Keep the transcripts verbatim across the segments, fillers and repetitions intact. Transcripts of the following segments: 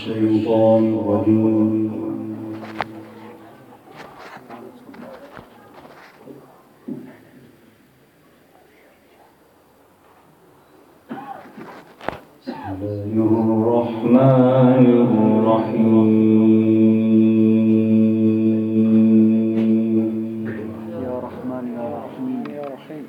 الشيطان الرجيم. بسم الله الرحمن الرحيم. يا رحمن يا رحيم يا رحيم.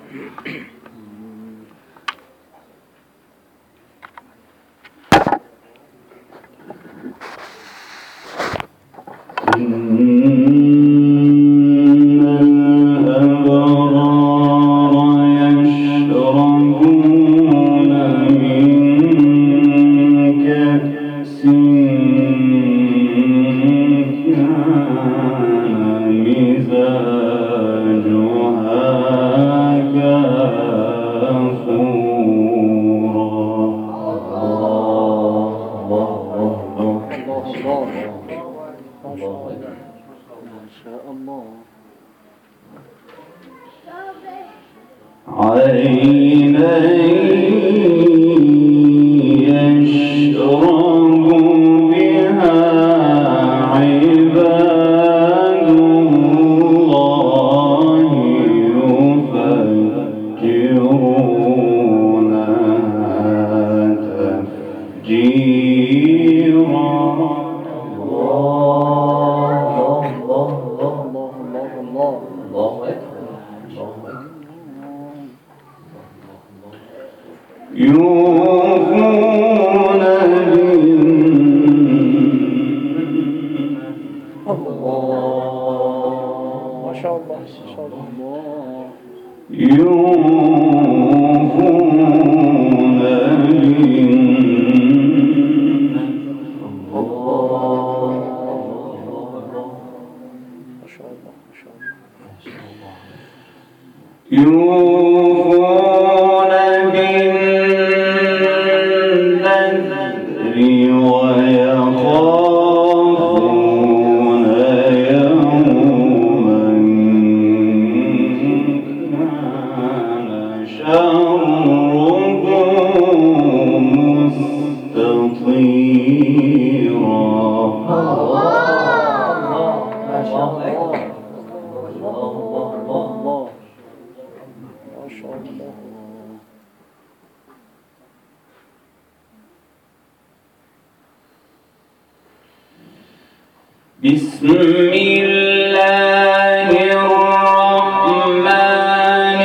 بسم الله الرحمن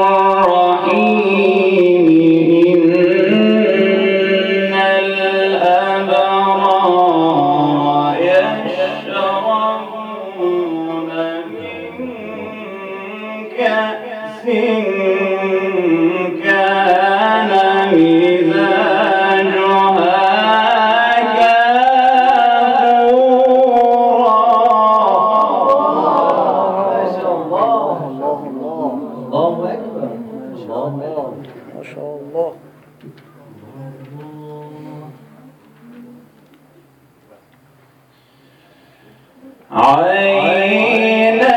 الرحيم. إن الأبرار يشربون من كأس كان مزاجها عينا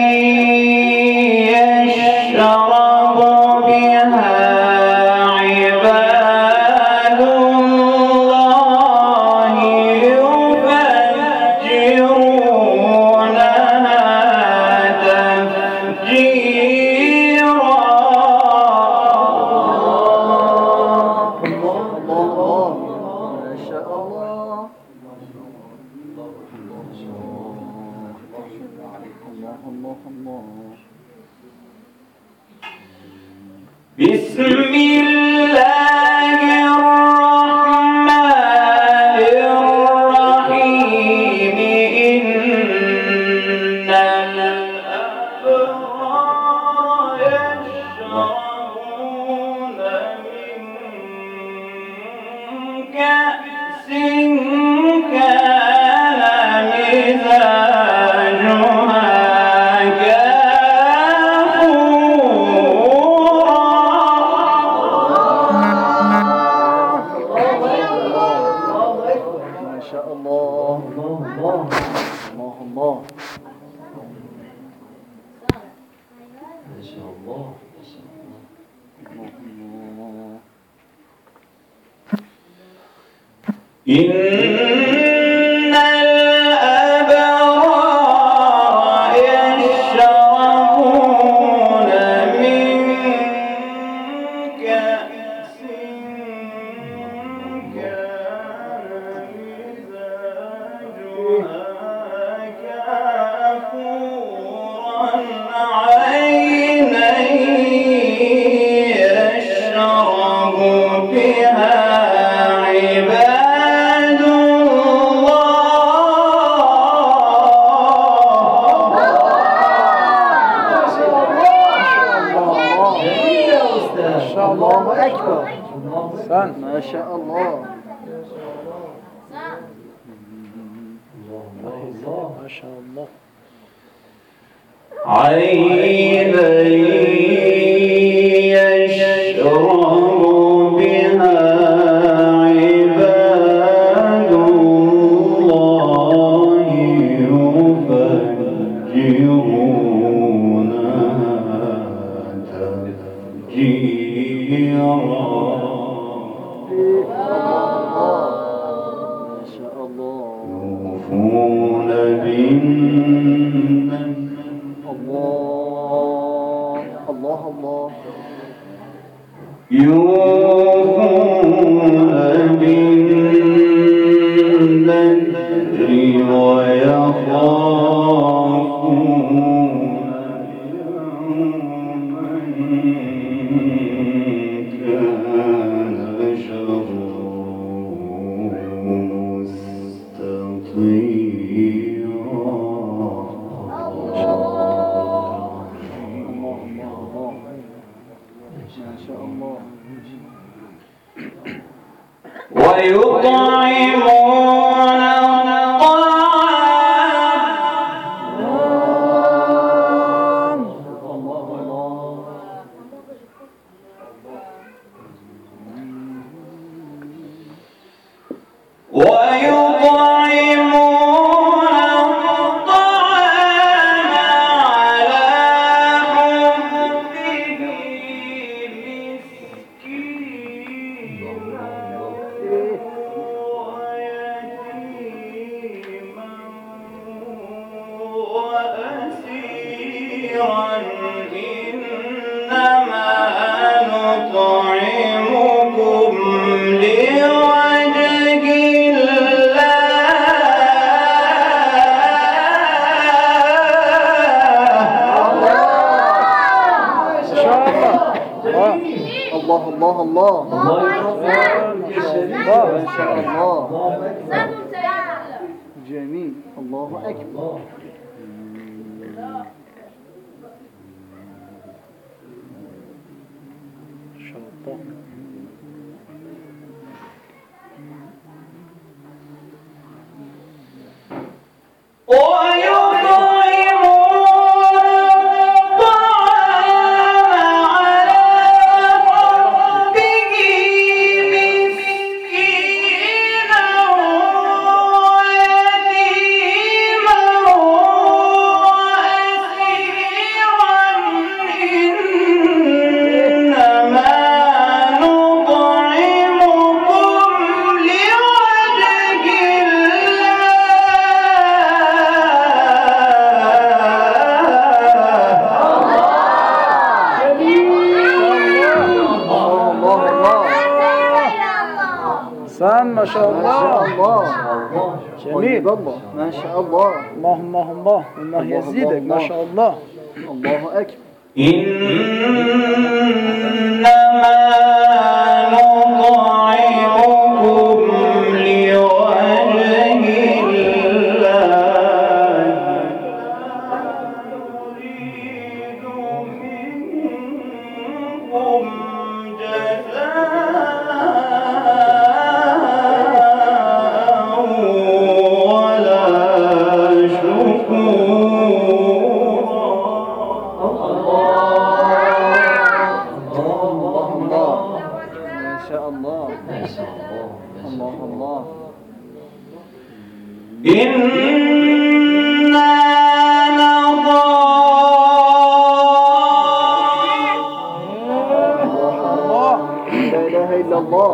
يشرب بها عباد الله يفجرونها تفجيرا. ما شاء الله. بسم الله الرحمن الرحيم. إن الأبرار يشربون من كأس كان مزاجها إن شاء الله. الله أكبر. سن. ما شاء الله. ما شاء الله. عينا يشرب بها عباد الله يفجرونها تفجيرا. ما شاء الله. يوفون بالنذر. الله الله الله. يوفون بالنذر ويخافون يوما كان شره ويطعمون الطعام ويطعمون الطعام على حبه مسكينا ويتيما وأسيرا إنما نطعمكم لوجه الله الله الله. ما شاء الله. جميل. الله أكبر. ما شاء الله. سن. ما شاء ما شاء الله. الله. جميل. الله. ما شاء الله. الله الله الله. الله يزيدك. ما شاء الله. الله أكبر. إنما نطعمكم لوجه الله نريد منكم جزاء ولا إنا الله. لا إله إلا الله.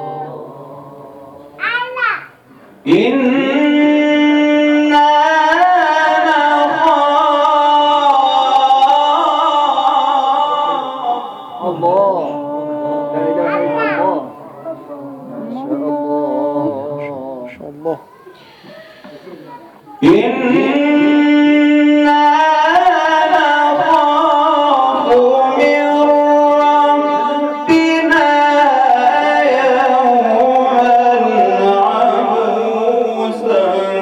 إنا الله. لا إله إلا الله. ما شاء الله. إنا نخاف من ربنا يوما عبوسا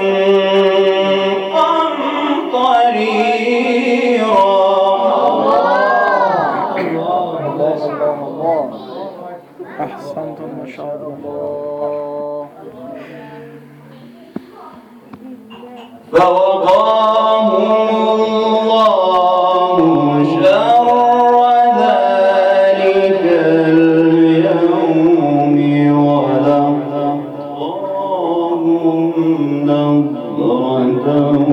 أحسنتم ما شاء الله. الله. فوقاهم الله شر ذلك اليوم ولقاهم نضرة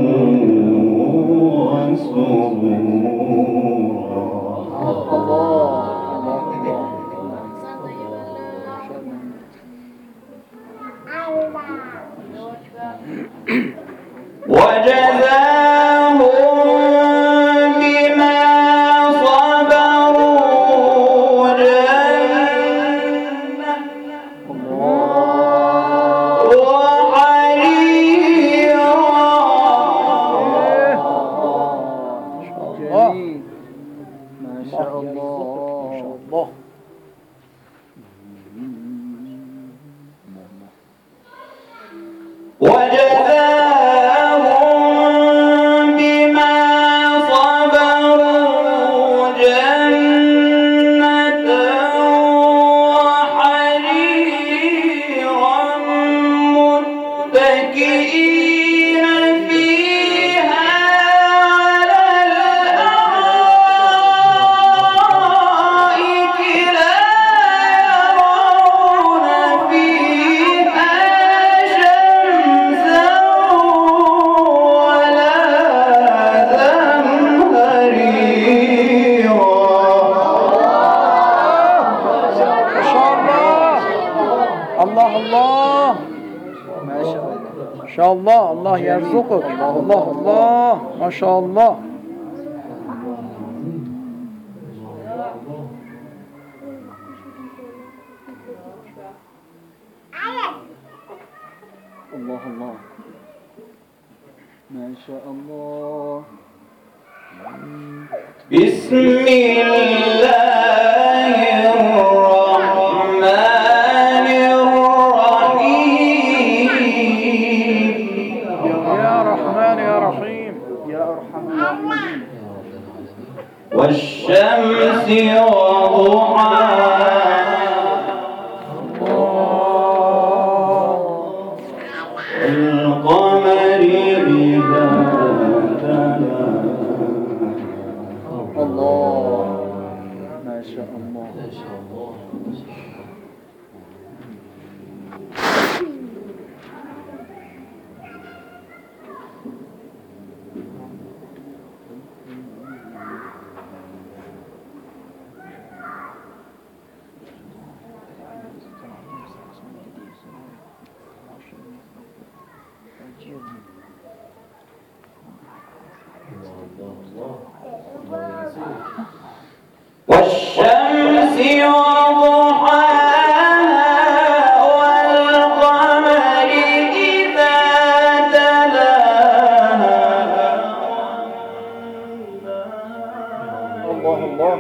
وسرورا. وجزاهم بما صبروا جنة وحريرا. جميل ما شاء الله الله. ما شاء الله. وجزاهم بما صبروا جنة وحريرا متكئين فيها على الأرائك لا يرون فيها شمسا ولا زمهريرا. ما شاء الله. الله الله ما شاء الله. ما شاء الله. الله يرزقك. الله الله ما شاء الله. الله الله ما شاء الله. بسم الله الرحمن الرحيم. يا رحمن يا رحيم. يا أرحم الراحمين. والشمس وضحاها والقمر إذا تلاها. الله ما شاء الله. والشمس وضحاها والقمر إذا تلاها. الله الله.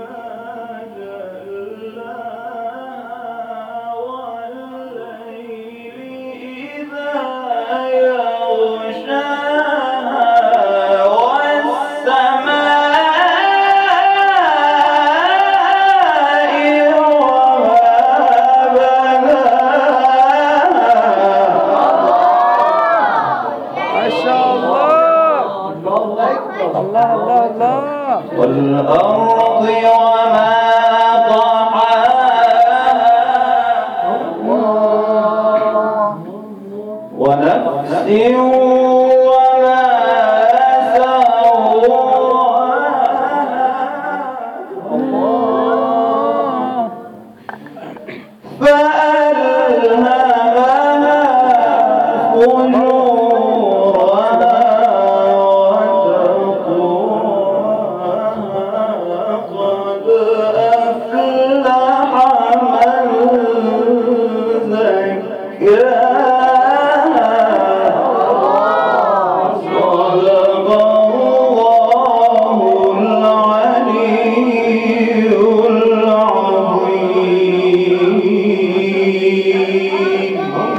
الله الله الله. والأرض وما طحاها ونفس وما سواها فألهمها فجورها